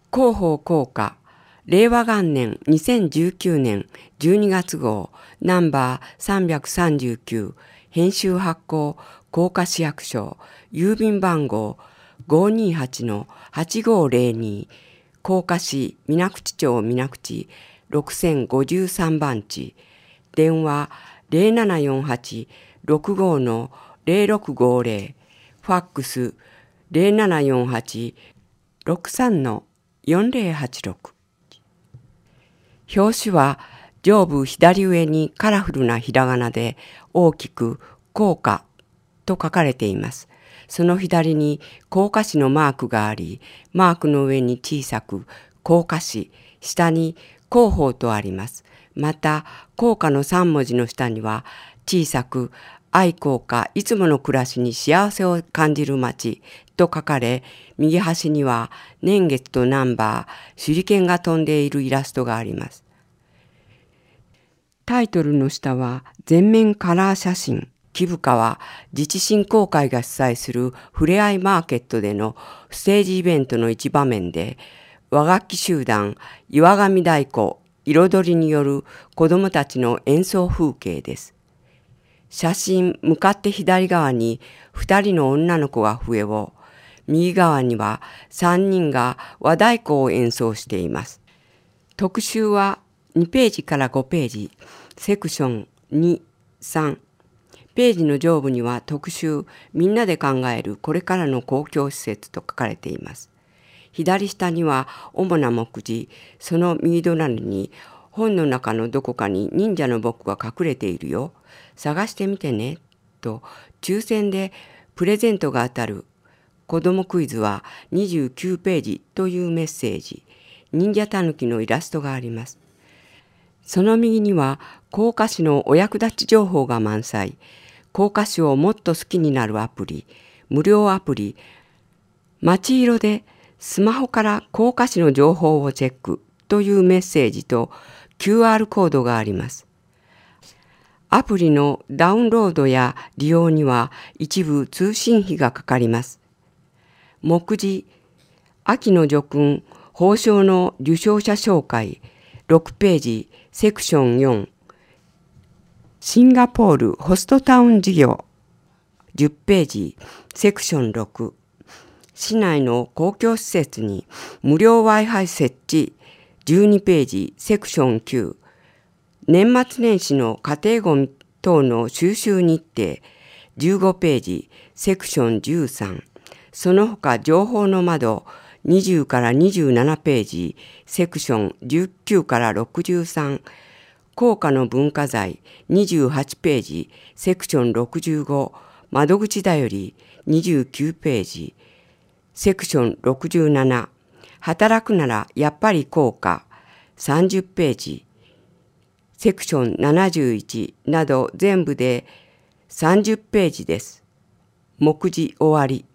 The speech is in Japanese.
広報効果、令和元年2019年12月号ナンバー339編集発行甲賀市役所郵便番号 528-8502 甲賀市水口町水口6053番地電話0748-65-0650ファックス0748-63-4086表紙は上部左上にカラフルなひらがなで大きく甲賀と書かれています。その左に甲賀市のマークがあり、マークの上に小さく甲賀市、下に広報とあります。また、甲賀の3文字の下には小さく愛甲賀いつもの暮らしに幸せを感じる街と書かれ、右端には年月とナンバー、手裏剣が飛んでいるイラストがあります。タイトルの下は全面カラー写真。木深は自治振興会が主催するふれあいマーケットでのステージイベントの一場面で、和楽器集団岩上太鼓彩りによる子どもたちの演奏風景です。写真向かって左側に2人の女の子が笛を、右側には3人が和太鼓を演奏しています。特集は2ページから5ページ、セクション2、3。ページの上部には特集みんなで考えるこれからの公共施設と書かれています。左下には主な目次、その右隣に本の中のどこかに忍者の僕が隠れているよ。探してみてね。と抽選でプレゼントが当たる子どもクイズは29ページというメッセージ。忍者たぬきのイラストがあります。その右には甲賀市のお役立ち情報が満載。甲賀市をもっと好きになるアプリ、無料アプリ、街色でスマホから甲賀市の情報をチェックというメッセージと QR コードがあります。アプリのダウンロードや利用には一部通信費がかかります。目次、秋の叙勲、褒章の受賞者紹介、6ページ、セクション4、シンガポールホストタウン事業、10ページ、セクション6、市内の公共施設に無料 Wi-Fi 設置、12ページ、セクション9、年末年始の家庭ゴミ等の収集日程、15ページ、セクション13、その他情報の窓、20から27ページ、セクション19から63、甲賀の文化財28ページ、セクション65、窓口だより29ページ、セクション67、働くならやっぱり甲賀30ページ、セクション71など全部で30ページです。目次終わり。